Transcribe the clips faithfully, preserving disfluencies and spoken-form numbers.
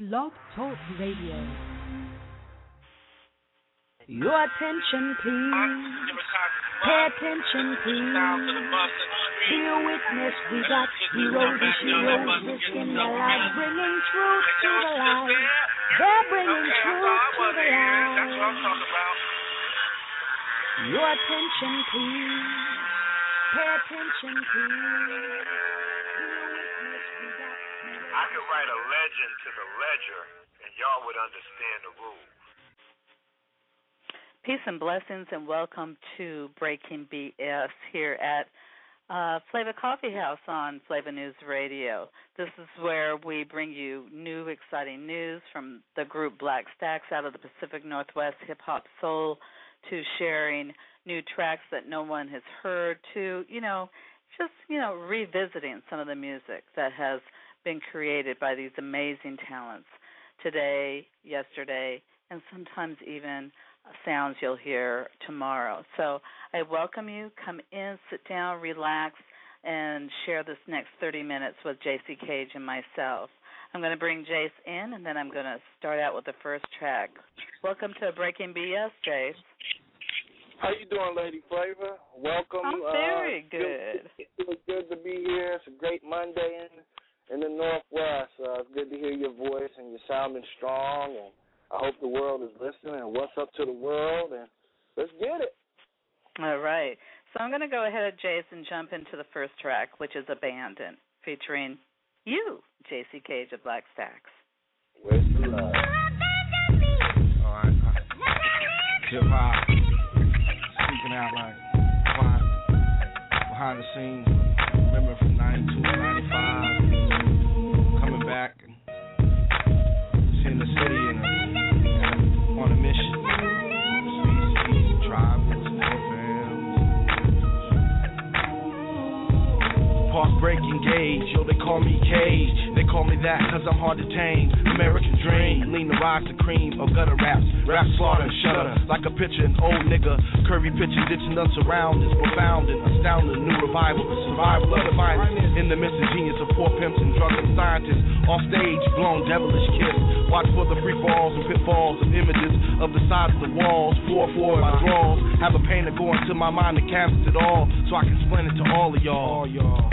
Blog Talk Radio. Your attention, please. Pay attention, please. Be a witness. We got heroes and heroes risking their lives, bringing truth to the light. They're bringing truth to the light. Your attention, please. Pay attention, please. I could write a legend to the ledger, and y'all would understand the rules. Peace and blessings, and welcome to Breaking B S here at uh, Flavor Coffee House on Flavor News Radio. This is where we bring you new, exciting news from the group Black Stacks out of the Pacific Northwest, hip-hop soul, to sharing new tracks that no one has heard, to, you know, just, you know, revisiting some of the music that has been created by these amazing talents today, yesterday, and sometimes even sounds you'll hear tomorrow. So I welcome you. Come in, sit down, relax, and share this next thirty minutes with J C Cage and myself. I'm going to bring Jace in, and then I'm going to start out with the first track. Welcome to Breaking B S, Jace. How you doing, Lady Flavor? Welcome. I'm very uh, good. It's good to be here. It's a great Monday in, in the Northwest. Uh, it's good to hear your voice, and you're sounding strong, and I hope the world is listening, and what's up to the world, and let's get it. All right. So I'm going to go ahead, Jace, and jump into the first track, which is Abandoned, featuring you, J C Cage of Black Stacks. Where's the love? All right. Hip-hop. Speaking out like behind, behind the scenes. Remember from ninety-two to ninety-five, coming back and seeing the city and, and on a mission. Species, tribals, fams. Park break engage, yo, they call me Cage. They call me that cause I'm hard to tame. American dream, lean the rise to cream of gutter raps. Rap slaughter and shudder like a picture, an old nigga. Curvy picture ditching us around is profound and astounding. New revival, survival of the finest. In the missing genius of poor pimps and drug and scientists. Off stage, blown devilish kiss. Watch for the free falls and pitfalls of images of the side of the walls. Four four in my drawers. Have a painter go into my mind to canvas it all, so I can explain it to all of y'all. All y'all.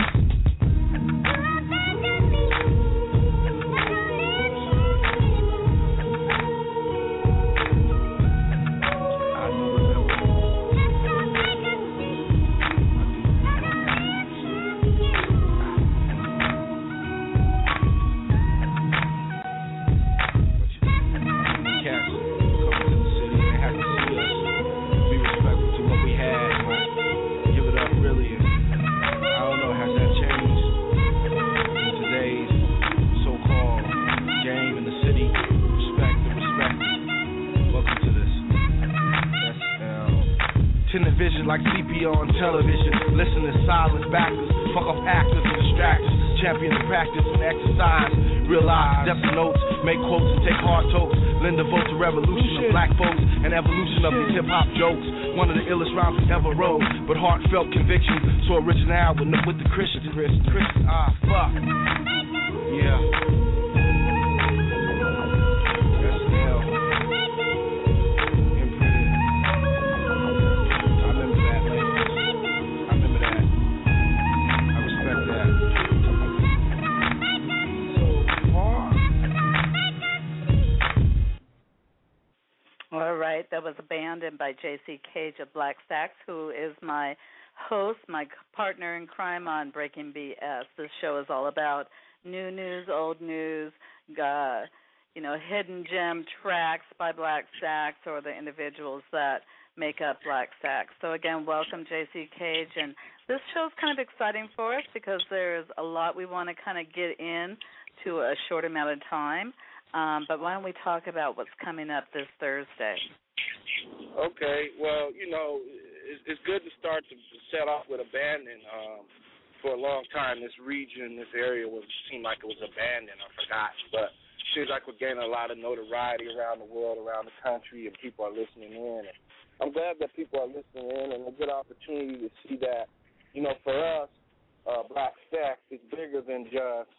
Like C P R on television, listen to silence backers, fuck off actors and distractors, champion the practice and exercise, realize depth of notes, make quotes and take hard totes, lend a vote to revolution of black folks and evolution of these hip-hop jokes, one of the illest rhymes we ever wrote, but heartfelt conviction, so original with the, with the Christians, Christians, ah, fuck, yeah. All right, that was Abandoned by J C Cage of Black Stacks, who is my host, my partner in crime on Breaking B S. This show is all about new news, old news, uh, you know, hidden gem tracks by Black Stacks or the individuals that make up Black Stacks. So again, welcome J C Cage, and this show is kind of exciting for us because there's a lot we want to kind of get in to a short amount of time. Um, but why don't we talk about what's coming up this Thursday? Okay, well, you know, it's, it's good to start to set off with abandon. Um, for a long time, this region, this area was seemed like it was abandoned or forgotten, but it seems like we're gaining a lot of notoriety around the world, around the country, and people are listening in. And I'm glad that people are listening in, and a good opportunity to see that, you know, for us, uh, Black Stacks is bigger than just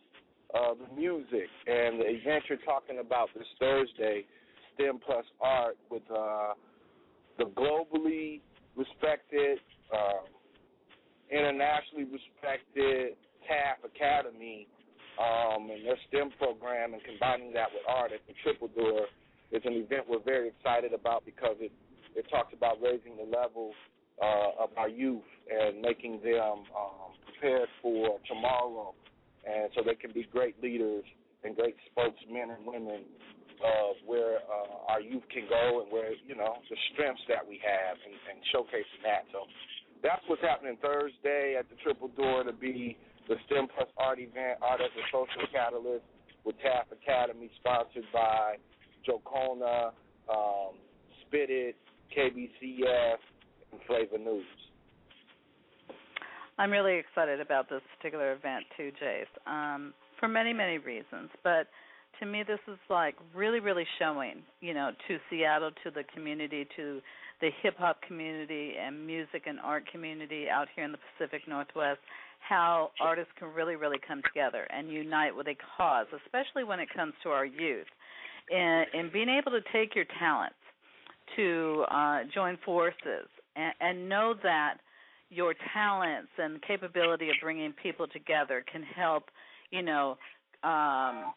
uh, the music and the event you're talking about this Thursday, STEM Plus Art, with uh, the globally respected, uh, internationally respected Taft Academy um, and their STEM program, and combining that with art at the Triple Door is an event we're very excited about because it, it talks about raising the level uh, of our youth and making them um, prepared for tomorrow, and so they can be great leaders and great spokesmen and women of where uh, our youth can go and where, you know, the strengths that we have, and, and showcasing that. So that's what's happening Thursday at the Triple Door, to be the STEM Plus Art event, Art as a Social Catalyst, with Taft Academy, sponsored by Jocona, um, Spit It, K B C S, and Flavor News. I'm really excited about this particular event too, Jace, um, for many, many reasons. But to me, this is like really, really showing, you know, to Seattle, to the community, to the hip-hop community and music and art community out here in the Pacific Northwest, how artists can really, really come together and unite with a cause, especially when it comes to our youth. And, and being able to take your talents to uh, join forces and, and know that your talents and capability of bringing people together can help, you know, um,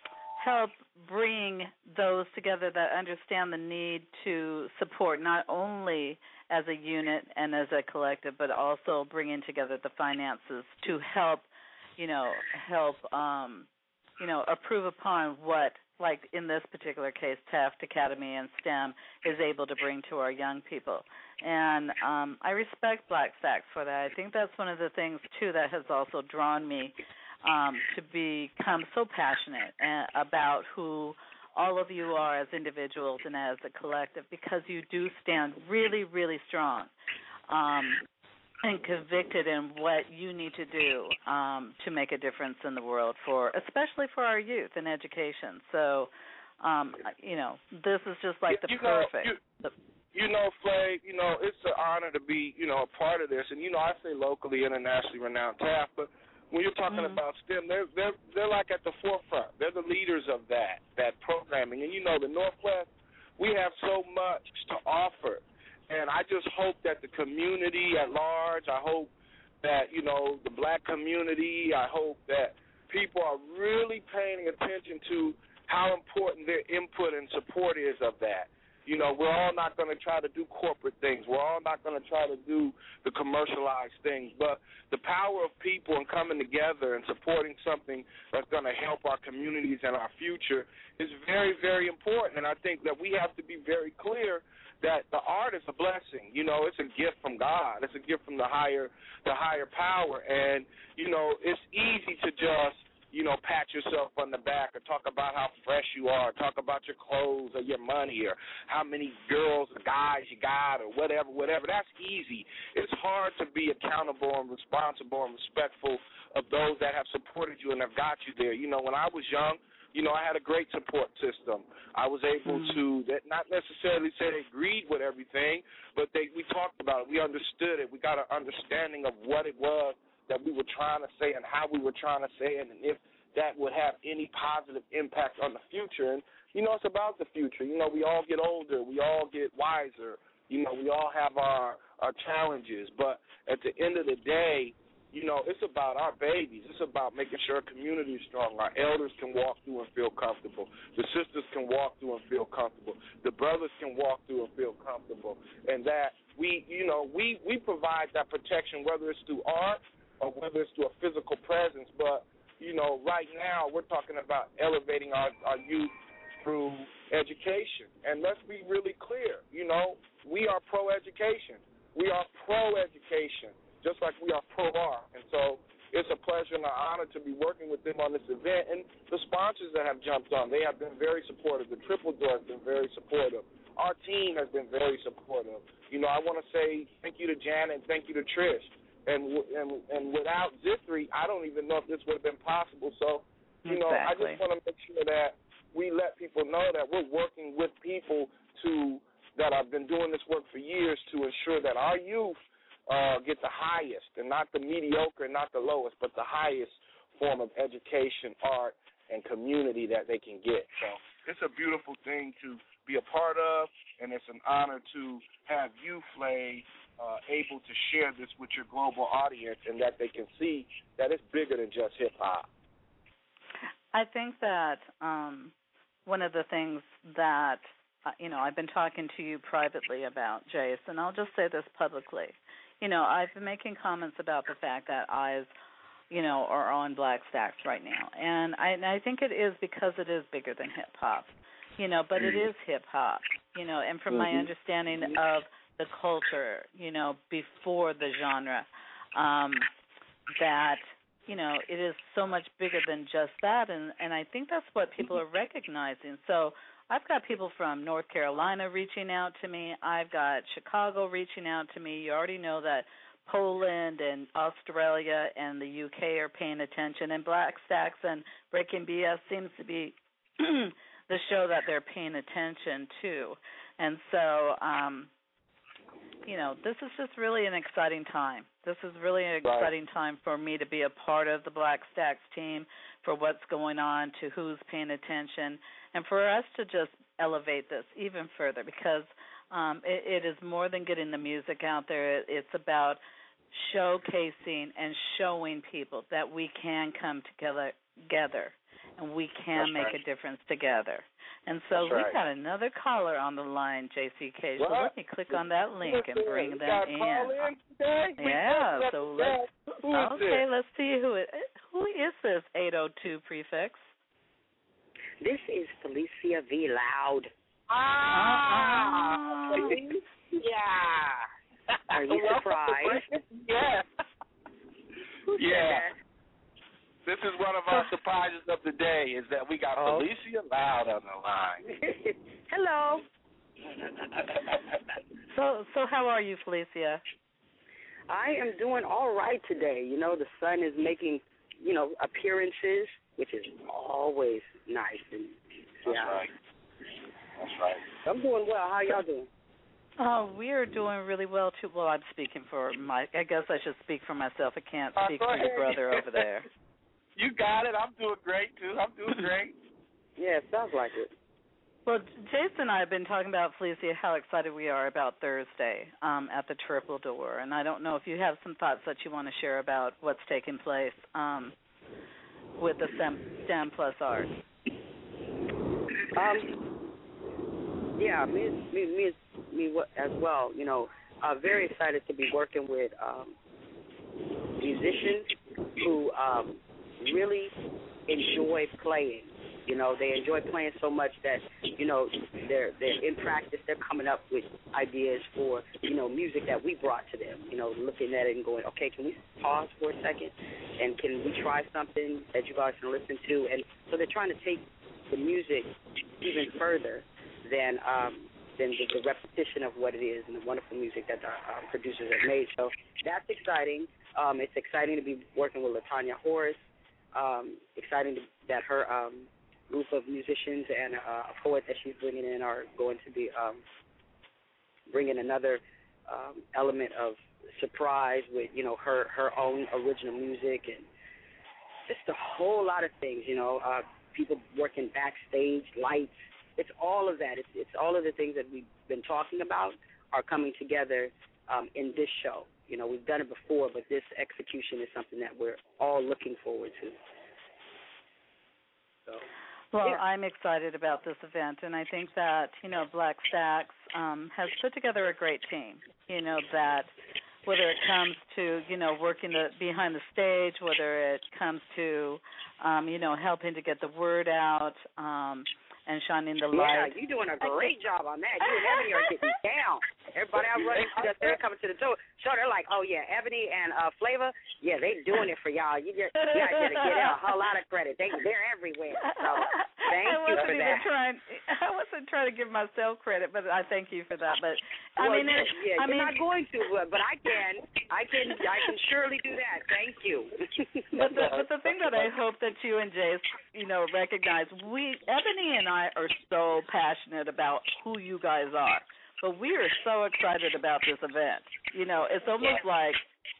help bring those together that understand the need to support not only as a unit and as a collective, but also bringing together the finances to help, you know, help, um, you know, approve upon what, like in this particular case, Taft Academy and STEM is able to bring to our young people. And um, I respect Black Stacks for that. I think that's one of the things, too, that has also drawn me um, to become so passionate about who all of you are as individuals and as a collective, because you do stand really, really strong um, and convicted in what you need to do um, to make a difference in the world, for especially for our youth and education. So, um, you know, this is just like the you perfect. Know, you, you know, Flav, you know, it's an honor to be, you know, a part of this. And, you know, I say locally, internationally renowned Taft, but when you're talking mm-hmm. about STEM, they're, they're, they're like at the forefront. They're the leaders of that, that programming. And, you know, the Northwest, we have so much to offer. And I just hope that the community at large, I hope that, you know, the black community, I hope that people are really paying attention to how important their input and support is of that. You know, we're all not going to try to do corporate things. We're all not going to try to do the commercialized things. But the power of people and coming together and supporting something that's going to help our communities and our future is very, very important. And I think that we have to be very clear that the art is a blessing. You know, it's a gift from God. It's a gift from the higher, the higher power. And, you know, it's easy to just, you know, pat yourself on the back or talk about how fresh you are, talk about your clothes or your money or how many girls or guys you got or whatever, whatever. That's easy. It's hard to be accountable and responsible and respectful of those that have supported you and have got you there. You know, when I was young, you know, I had a great support system. I was able mm-hmm. to not necessarily say they agreed with everything, but they we talked about it. We understood it. We got an understanding of what it was that we were trying to say and how we were trying to say it, and if that would have any positive impact on the future. And, you know, it's about the future. You know, we all get older. We all get wiser. You know, we all have our, our challenges. But at the end of the day, you know, it's about our babies. It's about making sure our community is strong. Our elders can walk through and feel comfortable. The sisters can walk through and feel comfortable. The brothers can walk through and feel comfortable. And that we, you know, we, we provide that protection, whether it's through art or whether it's through a physical presence. But, you know, right now we're talking about elevating our, our youth through education. And let's be really clear, you know, we are pro-education. We are pro-education, just like we are pro-art. And so it's a pleasure and an honor to be working with them on this event. And the sponsors that have jumped on, they have been very supportive. The Triple Door has been very supportive. Our team has been very supportive. You know, I want to say thank you to Janet and thank you to Trish. And, and and without Zithri, I don't even know if this would have been possible. So, you know, exactly. I just want to make sure that we let people know that we're working with people to that have been doing this work for years to ensure that our youth uh, get the highest and not the mediocre and not the lowest, but the highest form of education, art, and community that they can get. So it's a beautiful thing to be a part of, and it's an honor to have you, Flay, uh, able to share this with your global audience, and that they can see that it's bigger than just hip-hop. I think that um, one of the things that, uh, you know, I've been talking to you privately about, Jace, and I'll just say this publicly. You know, I've been making comments about the fact that eyes, you know, are on Black Stacks right now. And I, and I think it is because it is bigger than hip-hop, you know, but it is hip-hop, you know, and from my understanding of the culture, you know, before the genre, um, that, you know, it is so much bigger than just that, and, and I think that's what people are recognizing. So I've got people from North Carolina reaching out to me. I've got Chicago reaching out to me. You already know that Poland and Australia and the U K are paying attention, and Black Stacks and Breaking B S seems to be the show that they're paying attention to. And so, um, you know, this is just really an exciting time. This is really an exciting time for me to be a part of the Black Stacks team, for what's going on, to who's paying attention, and for us to just elevate this even further, because um, it, it is more than getting the music out there. It's about showcasing and showing people that we can come together, together and we can That's make right. a difference together. And so That's we've right. got another caller on the line, J C K. So what? let me click on that link and bring we them got in. Call in today? Yeah, so let's, who is okay, this? let's see who it, who is this eight oh two prefix? This is Felicia V. Loud. Ah! Uh-uh. Yeah. Are you surprised? Yeah. Who said Yeah. that? This is one of our surprises of the day, is that we got Oh. Felicia Loud on the line. Hello. So, so how are you, Felicia? I am doing all right today. You know, the sun is making, you know, appearances, which is always nice. And, That's yeah. right. That's right. I'm doing well. How y'all doing? Oh, we are doing really well, too. Well, I'm speaking for my, I guess I should speak for myself. I can't Uh, speak go for your ahead. brother over there. You got it. I'm doing great, too. I'm doing great. Yeah, sounds like it. Well, Jason and I have been talking about, Felicia, how excited we are about Thursday um, at the Triple Door. And I don't know if you have some thoughts that you want to share about what's taking place um, with the STEM, STEM Plus Art. Um, yeah, me, me, me, me as well. You know, uh, very excited to be working with um, musicians who um, really enjoy playing. You know, they enjoy playing so much that, you know, they're they're in practice. They're coming up with ideas for, you know, music that we brought to them. You know, looking at it and going, okay, can we pause for a second, and can we try something that you guys can listen to? And so they're trying to take the music even further than um, than the, the repetition of what it is and the wonderful music that the uh, producers have made. So that's exciting. Um, it's exciting to be working with LaTanya Horace. Um, exciting to, that her um, group of musicians and uh, a poet that she's bringing in are going to be um, bringing another um, element of surprise with, you know, her, her own original music and just a whole lot of things, you know, uh, people working backstage, lights. It's all of that. It's, it's all of the things that we've been talking about are coming together um, in this show. You know, we've done it before, but this execution is something that we're all looking forward to. So. Well, Yeah. I'm excited about this event, and I think that, you know, Black Stacks um, has put together a great team, you know, that whether it comes to, you know, working the behind the stage, whether it comes to, um, you know, helping to get the word out um, and shining the light. Yeah, you're doing a great job on that. You and Ebony are getting down. Everybody I'm running to that they're coming to the show, show, they're like, oh, yeah, Ebony and uh, Flavor, yeah, they doing it for y'all. You just you got to get out a whole lot of credit. They, they're everywhere. So thank I you wasn't for even that. Trying, I wasn't trying to give myself credit, but I thank you for that. But I well, mean, it, yeah, I you're mean, not going to, but, but I can. I can. I can surely do that. Thank you. But the, but the thing that I hope that you and Jace, you know, recognize, we, Ebony and I are so passionate about who you guys are, but we are so excited about this event. You know, it's almost like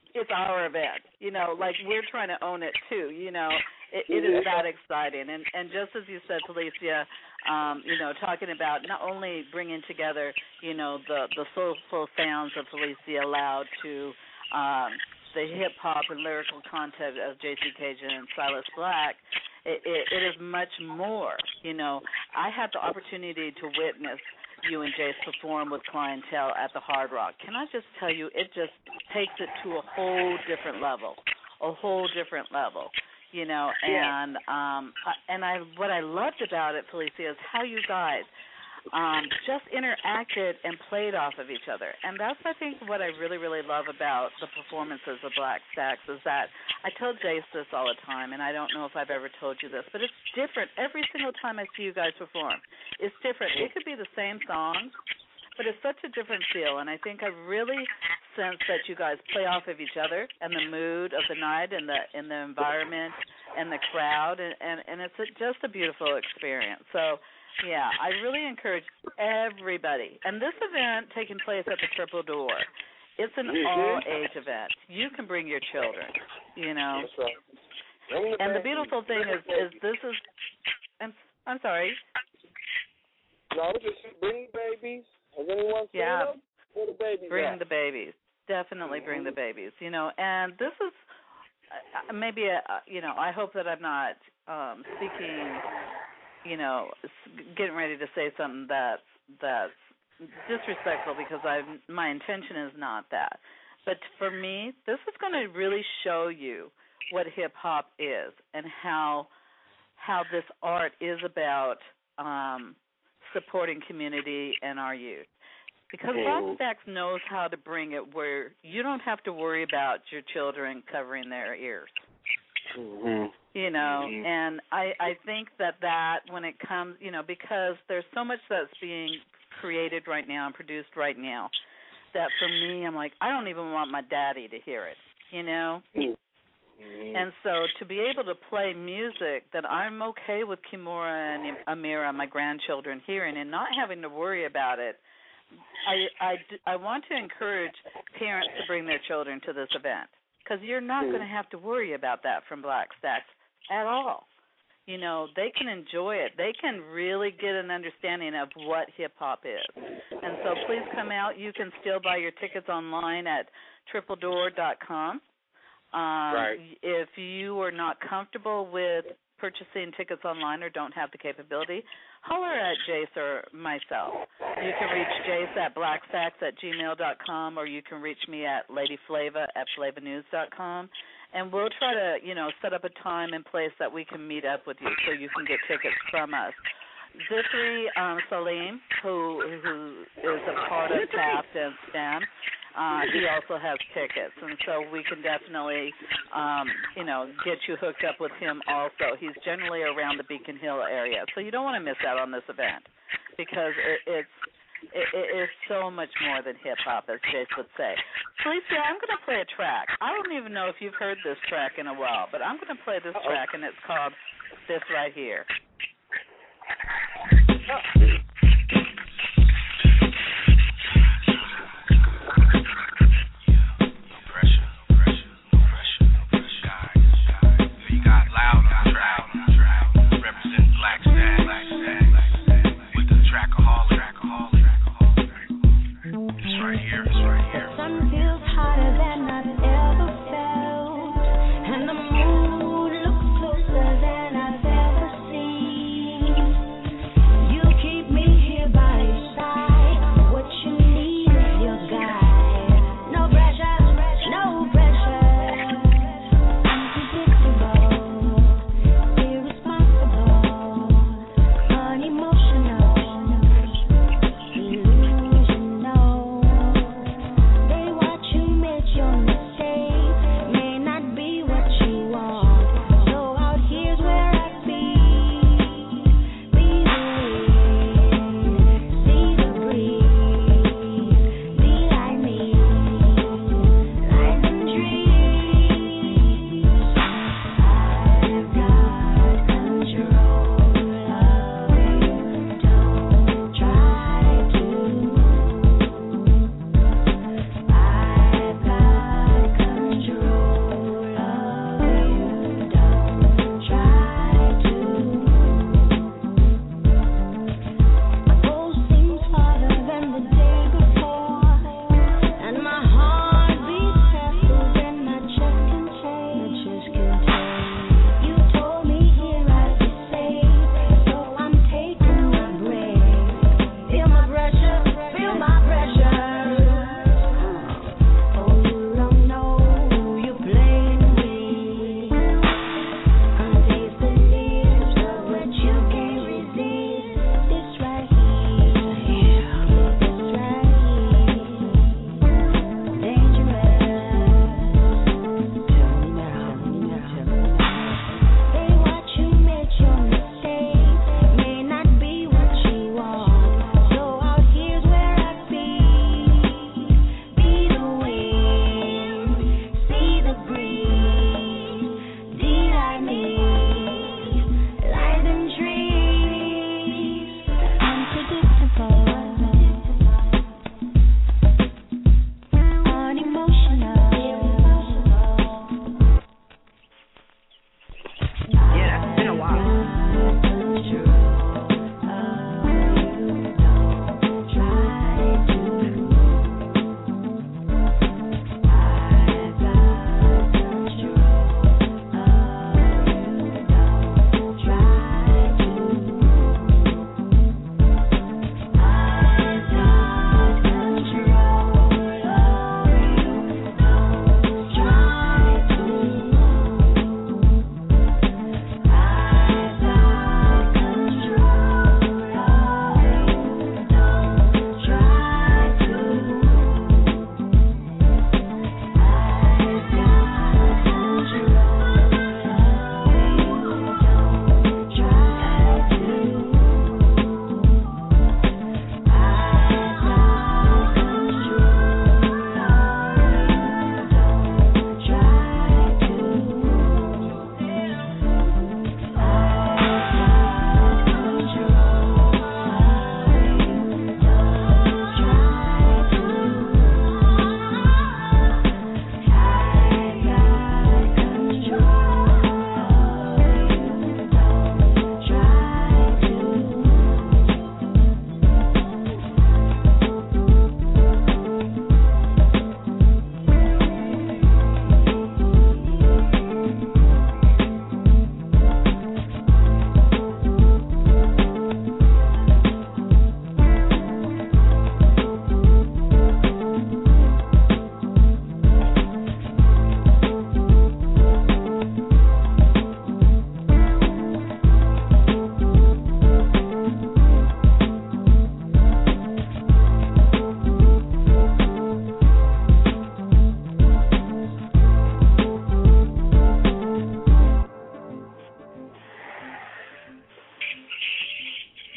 it's our event. You know, like we're trying to own it too. You know, it, it is that exciting. And and just as you said, Felicia, um, you know, talking about not only bringing together, you know, the the soulful sounds of Felicia Loud to um, the hip hop and lyrical content of J C Cajun and Silas Black. It, it, it is much more. You know, I had the opportunity to witness you and Jace perform with clientele at the Hard Rock. Can I just tell you, it just takes it to a whole different level, a whole different level, you know. And um, and I what I loved about it, Felicia, is how you guys um, just interacted and played off of each other. And that's, I think, what I really, really love about the performances of Black Stacks is that I tell Jace this all the time, and I don't know if I've ever told you this, but it's different every single time I see you guys perform. It's different. It could be the same song, but it's such a different feel. And I think I really sense that you guys play off of each other and the mood of the night and the and the environment and the crowd, and, and, and it's a, just a beautiful experience. So, yeah, I really encourage everybody. And this event taking place at the Triple Door, it's an mm-hmm. all-age event. You can bring your children, you know. That's right. And the beautiful thing is, is this is, I'm, I'm sorry. No, just bring the babies. Has anyone seen yeah. them? Where the babies Bring at? the babies. Definitely bring the babies, you know. And this is uh, maybe, a, uh, you know, I hope that I'm not um, speaking, you know, getting ready to say something that's, that's disrespectful, because I my intention is not that. But for me, this is going to really show you what hip-hop is and how how this art is about um, supporting community and our youth. Because Black Stacks knows how to bring it where you don't have to worry about your children covering their ears. Mm-hmm. You know, mm-hmm. and I, I think that that when it comes, you know, because there's so much that's being created right now and produced right now that for me, I'm like, I don't even want my daddy to hear it, you know? Mm-hmm. And so to be able to play music that I'm okay with Kimura and Amira, my grandchildren, hearing and not having to worry about it, I, I, I want to encourage parents to bring their children to this event, because you're not going to have to worry about that from Black Stacks at all. You know, they can enjoy it. They can really get an understanding of what hip-hop is. And so please come out. You can still buy your tickets online at triple door dot com. Um, right. If you are not comfortable with purchasing tickets online or don't have the capability, holler at Jace or myself. You can reach Jace at blackstacks at gmail dot com, or you can reach me at Lady Flava at flava news dot com. And we'll try to, you know, set up a time and place that we can meet up with you so you can get tickets from us. Zithri um, Salim, who who is a part of TAPT and STEM, uh, he also has tickets, and so we can definitely, um, you know, get you hooked up with him also. He's generally around the Beacon Hill area, so you don't want to miss out on this event, because it, it's it, it is so much more than hip-hop, as Jace would say. Felicia, I'm going to play a track. I don't even know if you've heard this track in a while, but I'm going to play this Uh-oh. track, and it's called This Right Here. Oh. And the moon looks closer than I've ever seen.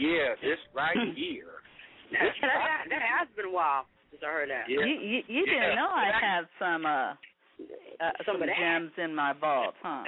Yeah, this right here. That, that, that has been a while since I heard that. Yeah. You, you, you Yeah. didn't know I had some uh, uh Some some of that. gems in my vault, huh?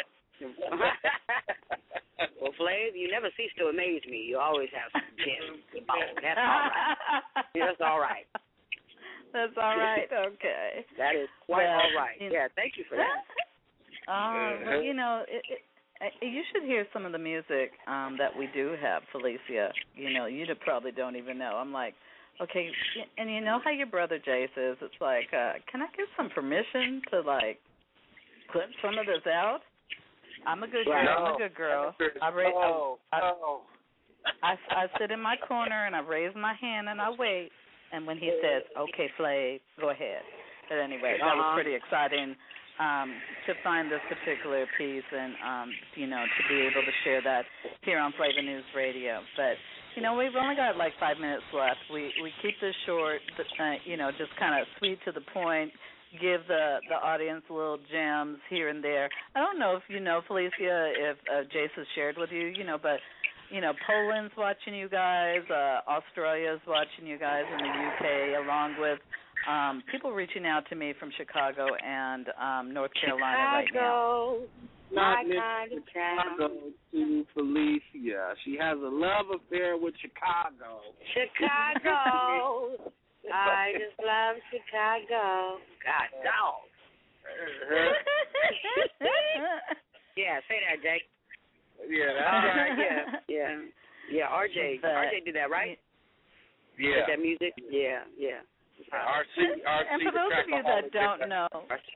Well, Flav, you never cease to amaze me. You always have some gems. Oh, that's all right. That's all right. That's all right. Okay. That is quite Well, all right. you- Yeah, thank you for that. Uh, well, you know, it, it, uh, you should hear some of the music um, that we do have, Felicia. You know, you probably don't even know. I'm like, okay, y- and you know how your brother Jace is? It's like, uh, can I get some permission to, like, put some of this out? I'm a good girl. No. I'm a good girl. I, ra- Oh, I, I, oh. I, I sit in my corner and I raise my hand and I wait. And when he says, okay, Flav, go ahead. But anyway, that was Uh-huh. pretty exciting um, to find this particular piece and, um, you know, to be able to share that here on Flavor News Radio. But, you know, we've only got like five minutes left. We we keep this short, uh, you know, just kind of sweet to the point, give the, the audience little gems here and there. I don't know if you know, Felicia, if uh, Jace has shared with you, you know, but, you know, Poland's watching you guys, uh, Australia's watching you guys in the U K, along with um, people reaching out to me from Chicago and um, North Carolina right now. Chicago, my Not Miss kind of town. Chicago to Felicia. She has a love affair with Chicago. Chicago. I just love Chicago. God, dog. Yeah, say that, Jake. Yeah, All that's right, right. yeah, yeah. Yeah, R J. But- R J did that, right? Yeah. Did that music? Yeah, yeah. R C, R C, And for those of you that don't know,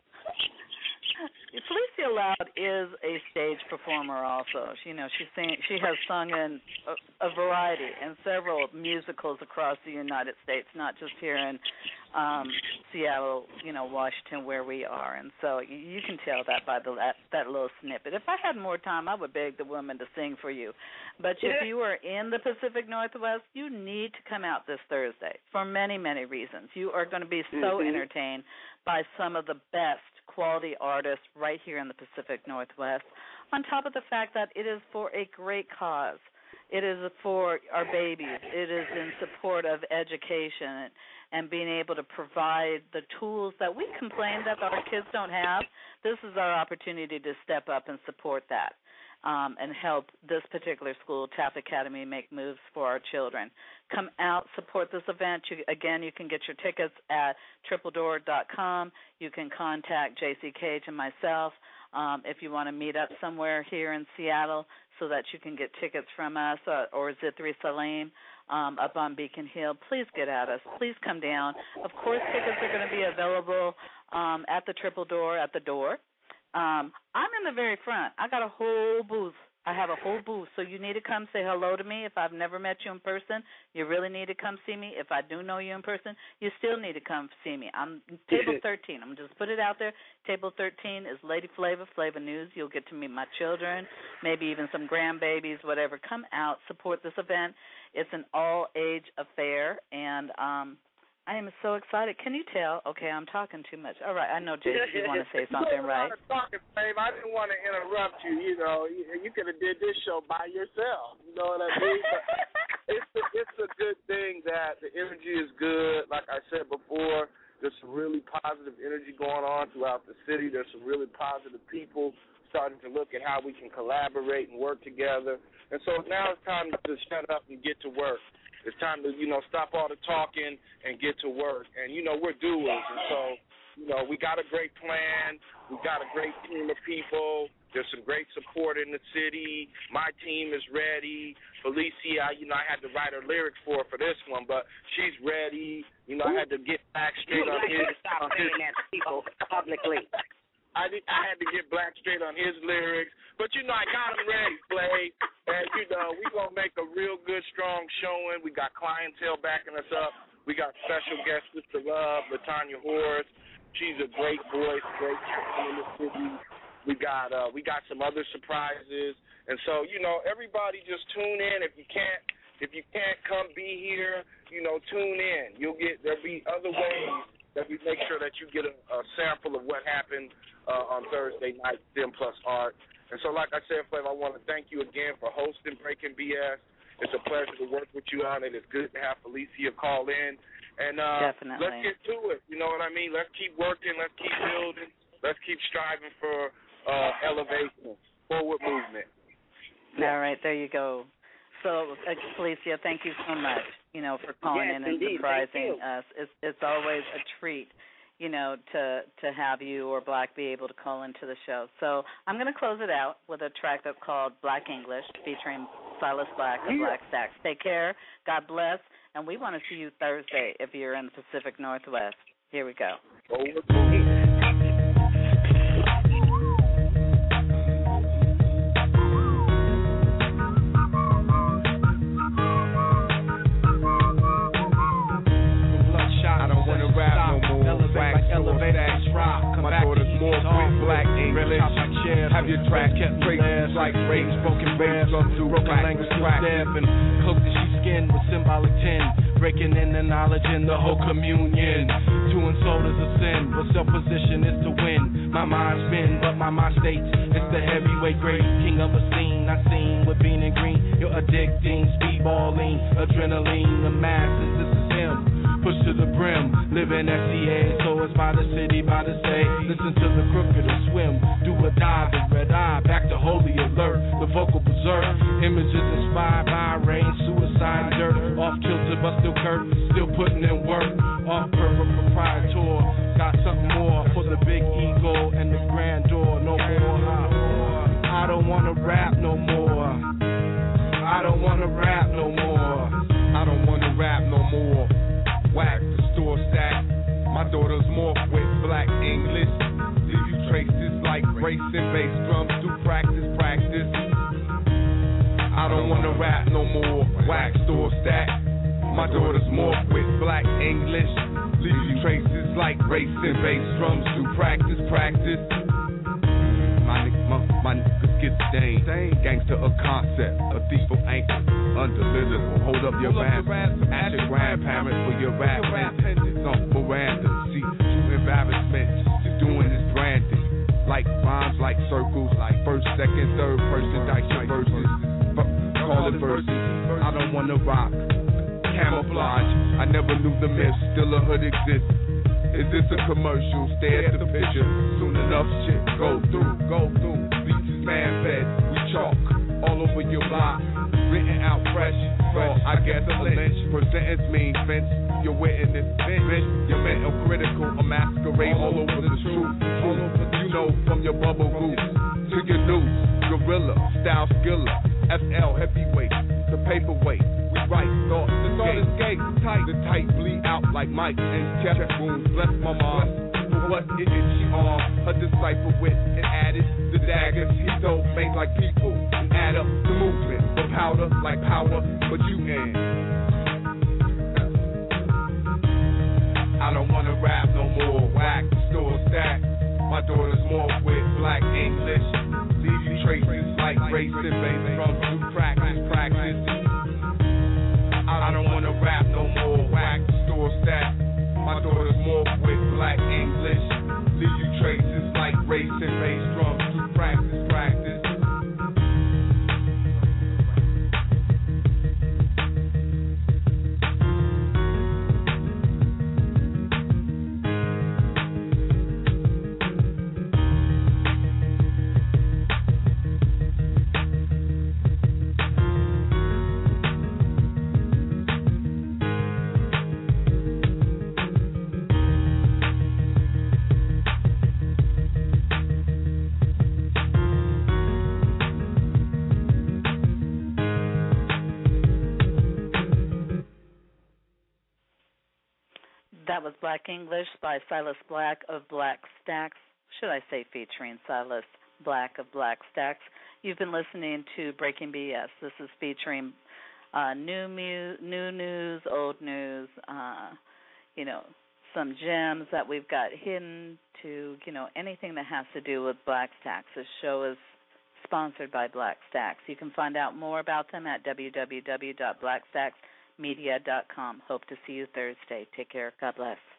Felicia Loud is a stage performer also. She, you know, she sing, she has sung in a, a variety and several musicals across the United States, not just here in um, Seattle, you know, Washington, where we are. And so you, you can tell that by the that, that little snippet. If I had more time, I would beg the woman to sing for you. But if you are in the Pacific Northwest, you need to come out this Thursday for many, many reasons. You are going to be so Mm-hmm. entertained by some of the best quality artists right here in the Pacific Northwest, on top of the fact that it is for a great cause. It is for our babies. It is in support of education and being able to provide the tools that we complain that our kids don't have. This is our opportunity to step up and support that. Um, and help this particular school, Taft Academy, make moves for our children. Come out, support this event. You, again, you can get your tickets at triple door dot com. You can contact J C Cage and myself um, if you want to meet up somewhere here in Seattle so that you can get tickets from us, uh, or Zithri Salim um, up on Beacon Hill. Please get at us. Please come down. Of course, tickets are going to be available um, at the Triple Door, at the door. Um, I'm in the very front. I got a whole booth. I have a whole booth. So you need to come say hello to me. If I've never met you in person, you really need to come see me. If I do know you in person, you still need to come see me. I'm table thirteen. I'm just put it out there. Table thirteen is Lady Flavor, Flavor News. You'll get to meet my children, maybe even some grandbabies, whatever. Come out, support this event. It's an all-age affair, and um, I am so excited. Can you tell? Okay, I'm talking too much. All right, I know, Jason, you want to say something, right? Talking, babe. I didn't want to interrupt you. You know, you, you could have did this show by yourself. You know what I mean? But it's a, it's a good thing that the energy is good. Like I said before, there's some really positive energy going on throughout the city. There's some really positive people starting to look at how we can collaborate and work together. And so now it's time to shut up and get to work. It's time to, you know, stop all the talking and get to work. And, you know, we're doers. And so, you know, we got a great plan. We got a great team of people. There's some great support in the city. My team is ready. Felicia, you know, I had to write her lyrics for her for this one, but she's ready. You know, I had to get back straight on his. Stop saying that to people publicly. I did, I had to get black straight on his lyrics. But, you know, I got him ready, Play. And, you know, we're going to make a real good, strong showing. We got clientele backing us up. We got special guest, Sister Love, LaTanya Horace. She's a great voice, great person in the city. We got uh, we got some other surprises. And so, you know, everybody just tune in. If you can't if you can't come be here, you know, tune in. You'll get, there'll be other ways that we make sure that you get a, a sample of what happened uh, on Thursday night, Sim Plus Art. And so, like I said, Flav, I want to thank you again for hosting Breaking B S. It's a pleasure to work with you on it. It's good to have Felicia call in. And uh, Definitely. let's get to it. You know what I mean? Let's keep working. Let's keep building. Let's keep striving for uh, elevation, forward movement. All right, there you go. So, uh, Felicia, thank you so much, you know, for calling yes, in and indeed. surprising us. It's it's always a treat, you know, to to have you or Black be able to call into the show. So I'm going to close it out with a track that's called Black English, featuring Silas Black of Black Stacks. Take care. God bless. And we want to see you Thursday if you're in the Pacific Northwest. Here we go. My daughter's more quick, Black English. Have your track kept straight, like rage, broken bass, drum through broken language crack. And cloak that she skinned with symbolic tin, breaking in the knowledge in the whole communion. Two and soul is a sin, but self-position is to win. My mind's spin, but my mind states it's the heavyweight great king of a scene. Not seen with bean and green. You're addicting, speedballing, adrenaline. The masses, this is him. Push to the brim, live in S C A, so it's by the city, by the state. Listen to the crooked or swim, do or die, the red eye, back to holy alert, the vocal berserk. Images inspired by rain, suicide, dirt, off kilter but still curt, still putting in work. Off purpose proprietor, got something more for the big ego and the grandeur. No more, I don't wanna rap no more. I don't wanna rap no more. I don't wanna rap no more. Whack the store stack. My daughter's morph with Black English. Leave you traces like racing bass drums through practice, practice. I don't wanna rap no more. Whack store stack. My daughter's morph with Black English. Leave you traces like racing bass drums through practice, practice. My my, my niggas get stained. Gangster a concept, a thief of anchor. Undeliverable. Hold up your ransom. Ask your grandparents for your rap pendants on Miranda. See, true embarrassment. Just doing this branding. Like rhymes, like circles, like first, second, third person, dice your verses. Call it verses. I don't wanna rock. Camouflage. I never knew the myth. Still a hood exists. Is this a commercial? Stare at the picture. Soon enough shit go through, go through. Beats is man fed. We chalk all over your block. Written out fresh. So I guess a lynch. Presentance mean fence. Your witness bench. Your mental critical. A masquerade all over the truth. All over the you know from your bubble roots to your news. Gorilla, style skiller. F L heavyweight. The paperweight. We write thoughts. The thought is gay. Tight. The tight bleed out like Mike and chest wounds. Bless my mom for what it is she on. Her decipher wit and added the daggers. He told made like people and add up the movement. The powder like power, but you in. I don't wanna rap no more. Whack the store stack. My daughter's more with Black English. Leave you traces like racing bass from through practice, practice. I don't wanna rap no more. Whack the store stack. My daughter's more with Black English. Leave you traces like racing bass drums through practice, practice. That was Black English by Silas Black of Black Stacks. Should I say featuring Silas Black of Black Stacks. You've been listening to Breaking B S. This is featuring uh, new mu- new news, old news, uh, you know, some gems that we've got hidden to, you know, anything that has to do with Black Stacks. This show is sponsored by Black Stacks. You can find out more about them at w w w dot black stacks media dot com. Hope to see you Thursday. Take care. God bless.